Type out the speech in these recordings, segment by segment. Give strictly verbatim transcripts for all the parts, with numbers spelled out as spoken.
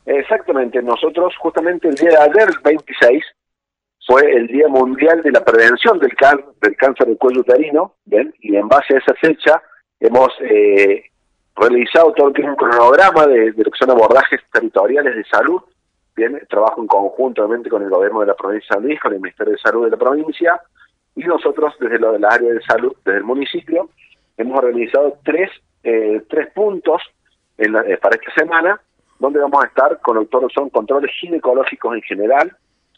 Exactamente, nosotros justamente el día de ayer, veintiséis, fue el Día Mundial de la Prevención del, can del Cáncer del Cuello Uterino, ¿bien? Y en base a esa fecha hemos eh, realizado todo lo que es un cronograma de, de lo que son abordajes territoriales de salud, ¿bien? Trabajo en conjunto, obviamente, con el gobierno de la provincia de San Luis, con el Ministerio de Salud de la provincia, y nosotros, desde lo de la área de salud, desde el municipio, hemos organizado tres, eh, tres puntos en la, eh, para esta semana, donde vamos a estar con todo lo que son controles ginecológicos en general,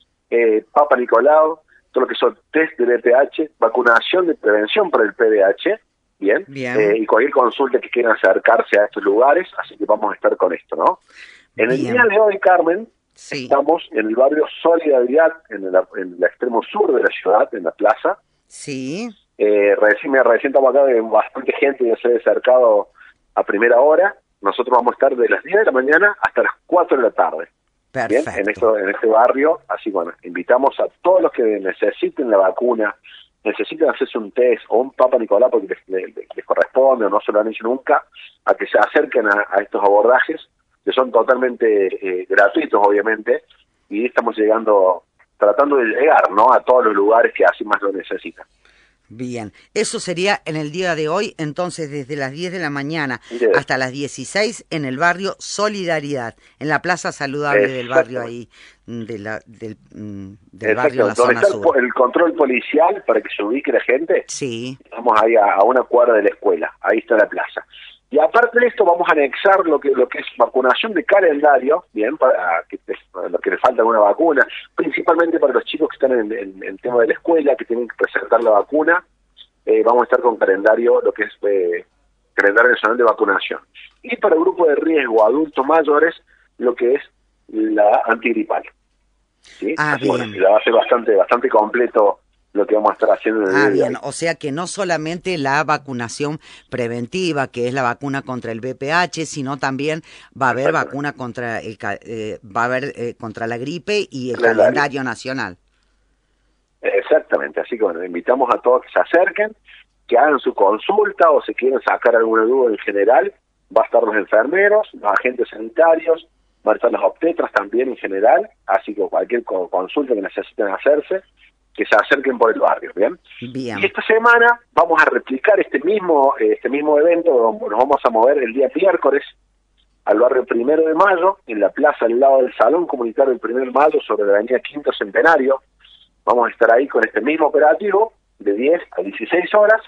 eh, Papa Nicolau, todo lo que son test de B P H, vacunación de prevención para el P V H, bien, bien. Eh, y cualquier consulta que quieran acercarse a estos lugares, así que vamos a estar con esto, ¿no? En bien. el día de hoy, Carmen, sí. estamos en el barrio Solidaridad, en el, en el extremo sur de la ciudad, en la plaza. Sí. Eh, recién, recién estamos acá de bastante gente ya se ha acercado a primera hora. Nosotros vamos a estar de las diez de la mañana hasta las cuatro de la tarde. Perfecto. Bien, en, esto, en este barrio, así bueno, invitamos a todos los que necesiten la vacuna, necesiten hacerse un test o un Papa Nicolau porque les, les, les corresponde o no se lo han hecho nunca, a que se acerquen a, a estos abordajes, que son totalmente eh, gratuitos, obviamente, y estamos llegando, tratando de llegar, ¿no?, a todos los lugares que así más lo necesitan. Bien, eso sería en el día de hoy, entonces desde las diez de la mañana Bien. hasta las dieciséis en el barrio Solidaridad, en la plaza saludable del barrio ahí, de la, del, del barrio en la ¿Dónde zona está sur. El, el control policial para que se ubique la gente? Sí. Estamos ahí a, a una cuadra de la escuela, ahí está la plaza. Y aparte de esto vamos a anexar lo que lo que es vacunación de calendario, bien, para que para lo que le falta alguna vacuna, principalmente para los chicos que están en, en, en el tema de la escuela, que tienen que presentar la vacuna, eh, vamos a estar con calendario, lo que es eh, calendario nacional de vacunación. Y para el grupo de riesgo, adultos mayores, lo que es la antigripal. ¿Sí? Ah, Así, bien. bueno, la va a ser bastante, bastante completo lo que vamos a estar haciendo en el Ah, día de bien, hoy. o sea que no solamente la vacunación preventiva, que es la vacuna contra el V I H, sino también va a haber vacuna contra el eh, va a haber eh, contra la gripe y el calendario. calendario nacional. Exactamente, así que bueno, invitamos a todos que se acerquen, que hagan su consulta o si quieren sacar alguna duda en general, va a estar los enfermeros, los agentes sanitarios, van a estar los obstetras también en general, así que cualquier consulta que necesiten hacerse, que se acerquen por el barrio, ¿bien? Bien. Y esta semana vamos a replicar este mismo este mismo evento, nos vamos a mover el día miércoles al barrio Primero de Mayo, en la plaza al lado del Salón Comunitario del Primero de Mayo, sobre la avenida Quinto Centenario. Vamos a estar ahí con este mismo operativo, de diez a dieciséis horas,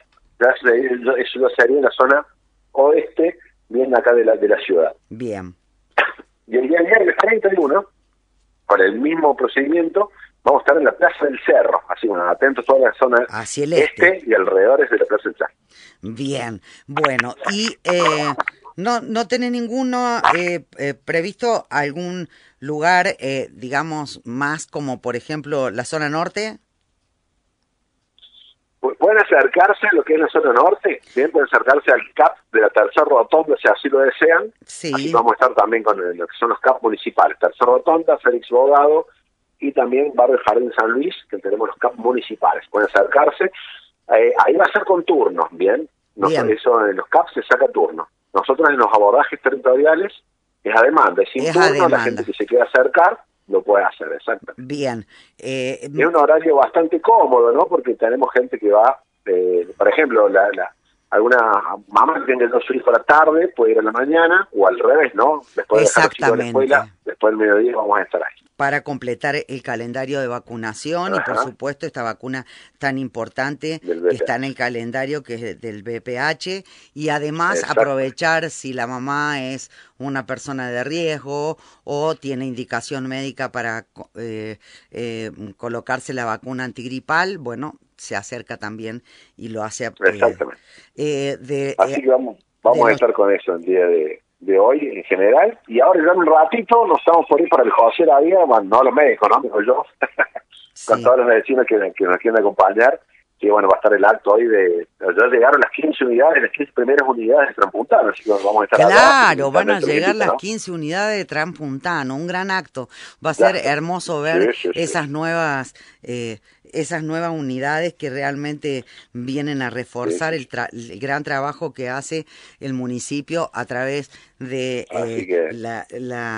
eso ya sería en la zona oeste, bien acá de la, de la ciudad. Bien. Y el día viernes treinta y uno, con el mismo procedimiento, vamos a estar en la Plaza del Cerro, así bueno, atentos a toda la zona hacia el este. este y alrededores de la Plaza del Cerro. Bien, bueno, y eh, no no tiene ninguno eh, eh, previsto algún lugar, eh, digamos, más como por ejemplo la zona norte. Pueden acercarse a lo que es la zona norte, bien, pueden acercarse al C A P de la Tercera Rotonda si así lo desean. Sí. Así vamos a estar también con lo que son los C A P municipales, Tercera Rotonda, Félix Bogado y también Barrio Jardín San Luis, que tenemos los C A P municipales. Pueden acercarse, eh, ahí va a ser con turnos, bien. No, bien. Eso en los C A P se saca turno. Nosotros en los abordajes territoriales es a demanda, es sin es turno, a demanda. La gente que se quiera acercar lo puede hacer, exacto. Bien. Eh, es un horario bastante cómodo, ¿no? Porque tenemos gente que va, eh, por ejemplo, la, la, alguna mamá que tiene dos hijos a la tarde puede ir a la mañana, o al revés, ¿no? Después de dejar a los chicos a la escuela, después del mediodía vamos a estar ahí. Para completar el calendario de vacunación. Ajá. Y por supuesto esta vacuna tan importante que está en el calendario, que es del V I H, y además exacto. Aprovechar si la mamá es una persona de riesgo o tiene indicación médica para eh, eh, colocarse la vacuna antigripal, bueno, se acerca también y lo hace. Eh, Exactamente. Eh, de, Así eh, que vamos, vamos a los... estar con eso el día de... de hoy en general, y ahora ya en un ratito nos estamos por ir para el José la Vida, bueno, no los médicos, ¿no? Digo yo, sí. Con todos los vecinos que, que nos quieren acompañar, que bueno, va a estar el acto hoy de, ya llegaron las quince unidades, las quince primeras unidades de Transpuntano, así que vamos a estar Claro, acá, van a llegar las ¿no? quince unidades de Transpuntano, un gran acto, va a ser claro. hermoso ver sí, sí, sí. esas nuevas... Eh, esas nuevas unidades que realmente vienen a reforzar sí, sí. El, tra el gran trabajo que hace el municipio a través de eh, que... la, la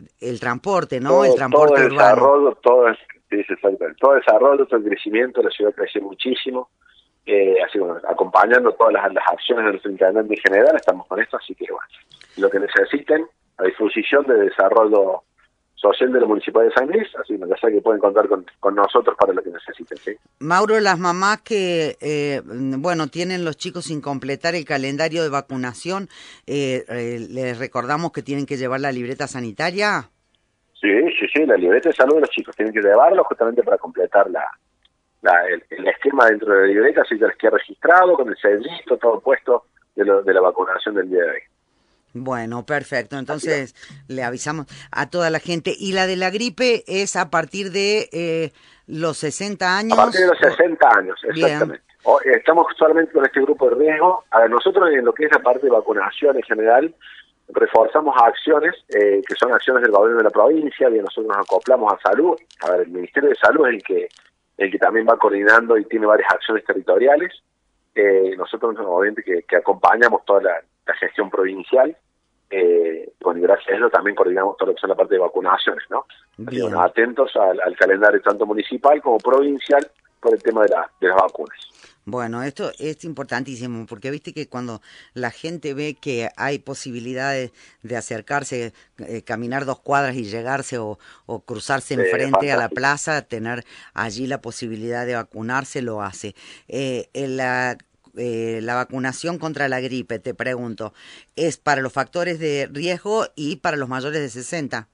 el transporte, ¿no? Todo, el transporte todo el urbano. desarrollo, todo, es, dice exactamente, todo el desarrollo, todo el crecimiento, la ciudad crece muchísimo, eh, así que bueno, acompañando todas las, las acciones de nuestro intendente en general, estamos con esto, así que bueno, lo que necesiten, a disposición de desarrollo social de la Municipalidad de San Luis, así que ya saben que pueden contar con, con nosotros para lo que necesiten, ¿sí? Mauro, las mamás que, eh, bueno, tienen los chicos sin completar el calendario de vacunación, eh, eh, ¿les recordamos que tienen que llevar la libreta sanitaria? Sí, sí, sí, la libreta de salud de los chicos, tienen que llevarlo justamente para completar la, la el, el esquema dentro de la libreta, así que les queda registrado, con el sellito, todo puesto de, lo, de la vacunación del día de hoy. Bueno, perfecto. Entonces le avisamos a toda la gente. ¿Y la de la gripe es a partir de eh, los sesenta años? A partir de los sesenta años, exactamente. O, estamos solamente con este grupo de riesgo. A ver, nosotros en lo que es la parte de vacunación en general, reforzamos acciones eh, que son acciones del gobierno de la provincia, y nosotros nos acoplamos a salud. A ver, el Ministerio de Salud es el que el que también va coordinando y tiene varias acciones territoriales. Eh, nosotros obviamente que, que acompañamos toda la, la gestión provincial, eh, bueno, y gracias a eso también coordinamos todo lo que son la parte de vacunaciones, ¿no? Así, bueno, atentos al, al calendario tanto municipal como provincial por el tema de, la, de las vacunas. Bueno, esto es importantísimo porque viste que cuando la gente ve que hay posibilidades de acercarse, eh, caminar dos cuadras y llegarse o, o cruzarse enfrente eh, a la plaza, tener allí la posibilidad de vacunarse, lo hace. Eh, en la, eh, la vacunación contra la gripe, te pregunto, ¿es para los factores de riesgo y para los mayores de sesenta?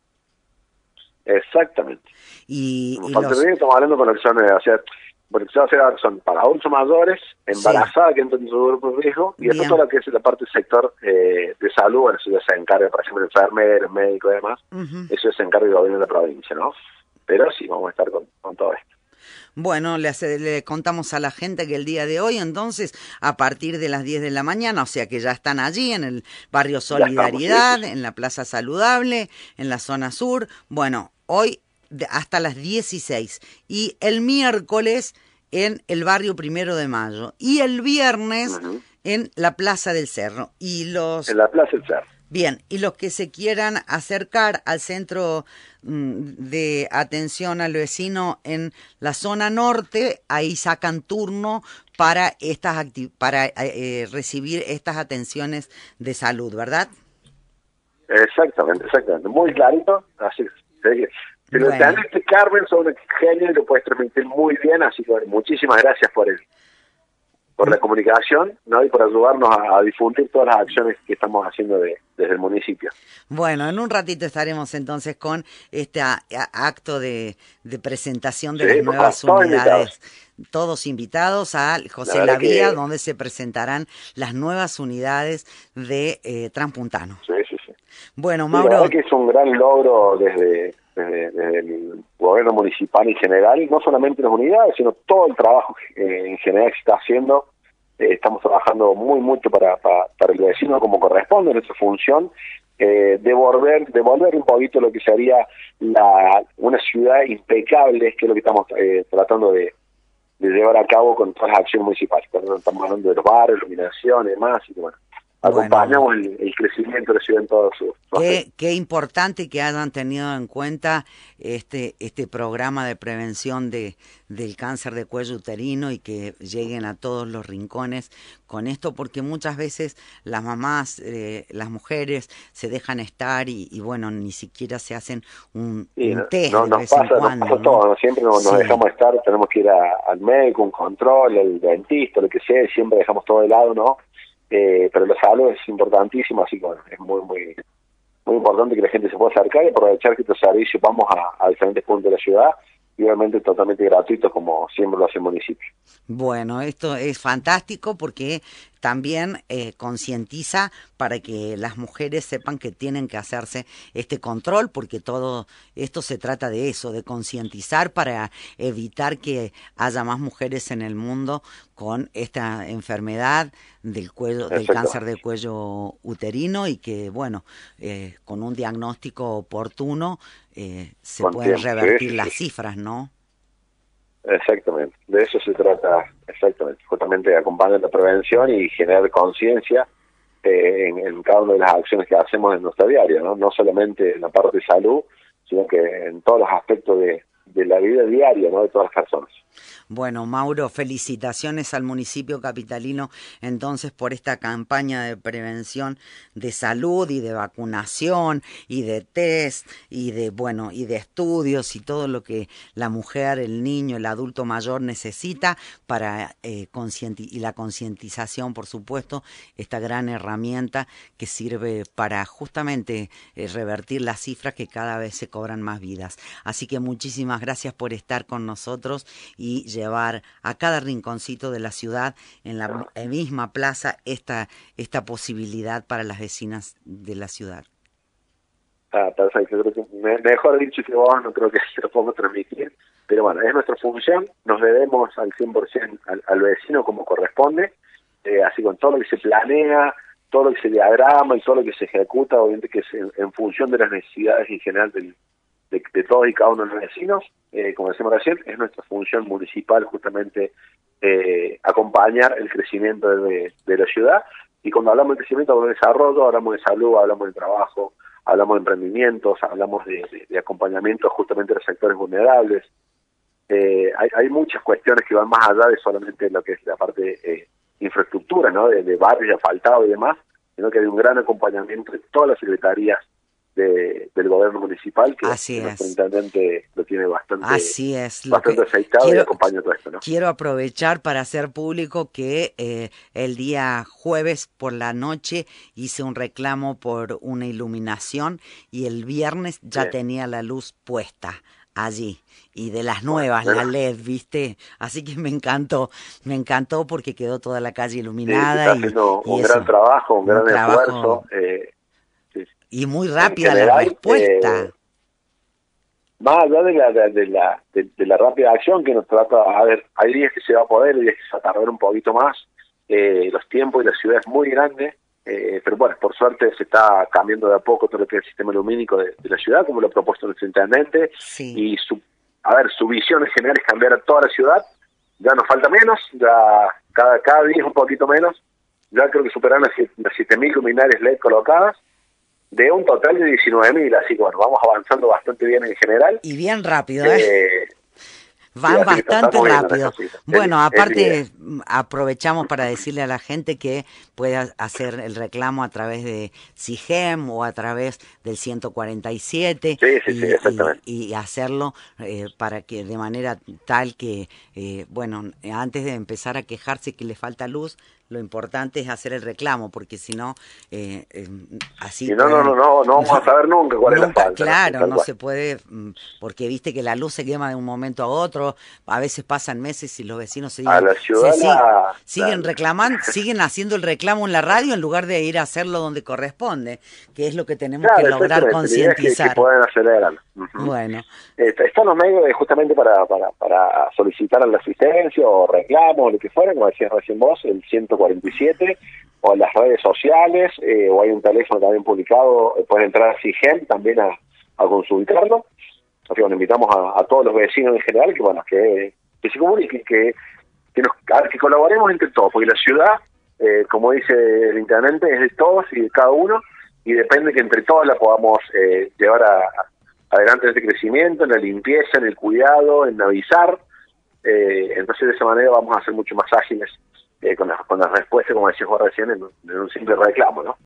Exactamente. Y, y los... estamos hablando con acciones, o sea, porque se va a hacer son para adultos mayores, embarazadas, sí, que entran en su grupo de riesgo, y después todo lo que es la parte del sector eh, de salud, bueno, eso ya se encarga, por ejemplo, enfermeros, médicos y demás, uh-huh. Eso se encarga del gobierno de la provincia, ¿no? Pero sí, vamos a estar con, con todo esto. Bueno, le, hace, le contamos a la gente que el día de hoy, entonces, a partir de las diez de la mañana, o sea que ya están allí en el barrio Solidaridad, estamos, sí, sí. En la Plaza Saludable, en la zona sur, bueno, hoy hasta las dieciséis, y el miércoles en el barrio Primero de Mayo, y el viernes uh-huh. en la Plaza del Cerro. Y los... En la Plaza del Cerro. Bien, y los que se quieran acercar al centro mm, de atención al vecino en la zona norte, ahí sacan turno para estas acti- para eh, recibir estas atenciones de salud, ¿verdad? Exactamente, exactamente. Muy clarito, así es. Pero bueno. Te Carmen, son una genia y lo puedes transmitir muy bien, así que muchísimas gracias por el, por la comunicación, ¿no? Y por ayudarnos a, a difundir todas las acciones que estamos haciendo de, desde el municipio. Bueno, en un ratito estaremos entonces con este a, a, acto de, de presentación de sí, las nuevas todos unidades. Invitados. Todos invitados a José La Vía, que... donde se presentarán las nuevas unidades de eh, Transpuntano. Sí, sí, sí. Bueno, Mauro... Sí, la verdad que es un gran logro desde... Desde, desde el gobierno municipal en general, no solamente las unidades, sino todo el trabajo eh, en general que se está haciendo. Eh, estamos trabajando muy mucho para, para, para el vecino como corresponde, nuestra función, eh, devolver, devolver un poquito lo que sería la, una ciudad impecable, que es lo que estamos eh, tratando de, de llevar a cabo con todas las acciones municipales. Cuando estamos hablando de los barrios, iluminación y demás, y que bueno. Acompañamos bueno, el, el crecimiento de la ciudad en todo su... Qué, qué importante que hayan tenido en cuenta este este programa de prevención de del cáncer de cuello uterino y que lleguen a todos los rincones con esto, porque muchas veces las mamás, eh, las mujeres se dejan estar y, y bueno, ni siquiera se hacen un, sí, un test no, de nos vez pasa, en cuando. Nos pasa todo, ¿no? Siempre nos, sí. nos dejamos estar, tenemos que ir a, al médico, un control, al dentista, lo que sea, siempre dejamos todo de lado, ¿no? Eh, pero la salud es importantísimo, así que bueno, es muy muy muy importante que la gente se pueda acercar y aprovechar que estos servicios vamos a, a diferentes puntos de la ciudad y obviamente totalmente gratuitos como siempre lo hace el municipio. Bueno, esto es fantástico porque también eh, concientiza para que las mujeres sepan que tienen que hacerse este control, porque todo esto se trata de eso, de concientizar para evitar que haya más mujeres en el mundo con esta enfermedad del cuello, del cáncer de cuello uterino, y que bueno, eh, con un diagnóstico oportuno eh, se con pueden tiempo, revertir sí, las sí. cifras, ¿no? Exactamente, de eso se trata, exactamente, justamente acompañar la prevención y generar conciencia eh, en, en cada una de las acciones que hacemos en nuestra diaria, ¿no? No solamente en la parte de salud, sino que en todos los aspectos de, de la vida diaria, ¿no? De todas las personas. Bueno, Mauro, felicitaciones al municipio capitalino entonces por esta campaña de prevención de salud y de vacunación y de test y de, bueno, y de estudios y todo lo que la mujer, el niño, el adulto mayor necesita para eh, concienti- y la concientización, por supuesto, esta gran herramienta que sirve para justamente eh, revertir las cifras que cada vez se cobran más vidas. Así que muchísimas gracias por estar con nosotros y llevar a cada rinconcito de la ciudad, en la misma plaza, esta, esta posibilidad para las vecinas de la ciudad. Ah, perfecto, creo que me, mejor dicho que vos, no creo que se lo podamos transmitir, pero bueno, es nuestra función, nos debemos al cien por ciento al, al vecino como corresponde, eh, así con todo lo que se planea, todo lo que se diagrama y todo lo que se ejecuta, obviamente que es en, en función de las necesidades en general del De, de todos y cada uno de los vecinos, eh, como decíamos recién, es nuestra función municipal justamente eh, acompañar el crecimiento de, de la ciudad, y cuando hablamos de crecimiento, hablamos de desarrollo, hablamos de salud, hablamos de trabajo, hablamos de emprendimientos, hablamos de, de, de acompañamiento justamente de los sectores vulnerables. Eh, hay, hay muchas cuestiones que van más allá de solamente lo que es la parte de eh, infraestructura, ¿no? de, de barrios asfaltados y demás, sino que hay un gran acompañamiento de todas las secretarías De, del gobierno municipal, que Así nuestro es. intendente lo tiene bastante, Así es, lo bastante que aceitado quiero, y acompaña todo esto, ¿no? Quiero aprovechar para hacer público que eh, el día jueves por la noche hice un reclamo por una iluminación y el viernes ya Bien. tenía la luz puesta allí, y de las nuevas, bueno, la L E D, ¿viste? Así que me encantó, me encantó porque quedó toda la calle iluminada. Sí, se está y, haciendo y un eso, gran trabajo, un, un gran trabajo, esfuerzo. Eh, sí. Y muy rápida general, la respuesta. Eh, más allá de la, de, de, la, de, de la rápida acción que nos trata, a ver, hay días que se va a poder, hay días que se va a tardar un poquito más, eh, los tiempos y la ciudad es muy grande, eh, pero bueno, por suerte se está cambiando de a poco todo lo que es el sistema lumínico de, de la ciudad, como lo ha propuesto nuestro intendente, sí. Y su, a ver, su visión en general es cambiar a toda la ciudad, ya nos falta menos, ya cada, cada día es un poquito menos, ya creo que superan las, las siete mil luminarias L E D colocadas, de un total de diecinueve mil, así que bueno, vamos avanzando bastante bien en general. Y bien rápido, ¿eh? eh Van sí, bastante rápido. Bueno, aparte el, aprovechamos para decirle a la gente que pueda hacer el reclamo a través de SIGEM o a través del ciento cuarenta y siete, sí, sí, y, sí, exactamente. y, y hacerlo eh, para que de manera tal que, eh, bueno, antes de empezar a quejarse que le falta luz, lo importante es hacer el reclamo, porque si no, eh, eh, así... Si no, pueden, no, no, no, no vamos no, a saber nunca cuál nunca, es la falta. Claro, no, no se puede, porque viste que la luz se quema de un momento a otro, a veces pasan meses y los vecinos se, a la ciudad se la, siguen la, reclamando, siguen haciendo el reclamo en la radio en lugar de ir a hacerlo donde corresponde, que es lo que tenemos claro, que lograr concientizar. Que, que puedan acelerar. Uh-huh. Bueno. Eh, están los medios justamente para, para, para solicitar la asistencia o reclamo o lo que fuera, como decías recién vos, el ciento cuarenta y siete, o en las redes sociales, eh, o hay un teléfono también publicado, eh, pueden entrar a SIGEM también a, a consultarlo. Así que bueno, invitamos a, a todos los vecinos en general que bueno que, que se comuniquen, que, que, nos, que colaboremos entre todos, porque la ciudad, eh, como dice el intendente, es de todos y de cada uno, y depende que entre todos la podamos eh, llevar a, a, adelante en este crecimiento, en la limpieza, en el cuidado, en avisar. Eh, entonces de esa manera vamos a ser mucho más ágiles eh, con, la, con las respuestas, como decías vos recién, en, en un simple reclamo, ¿no?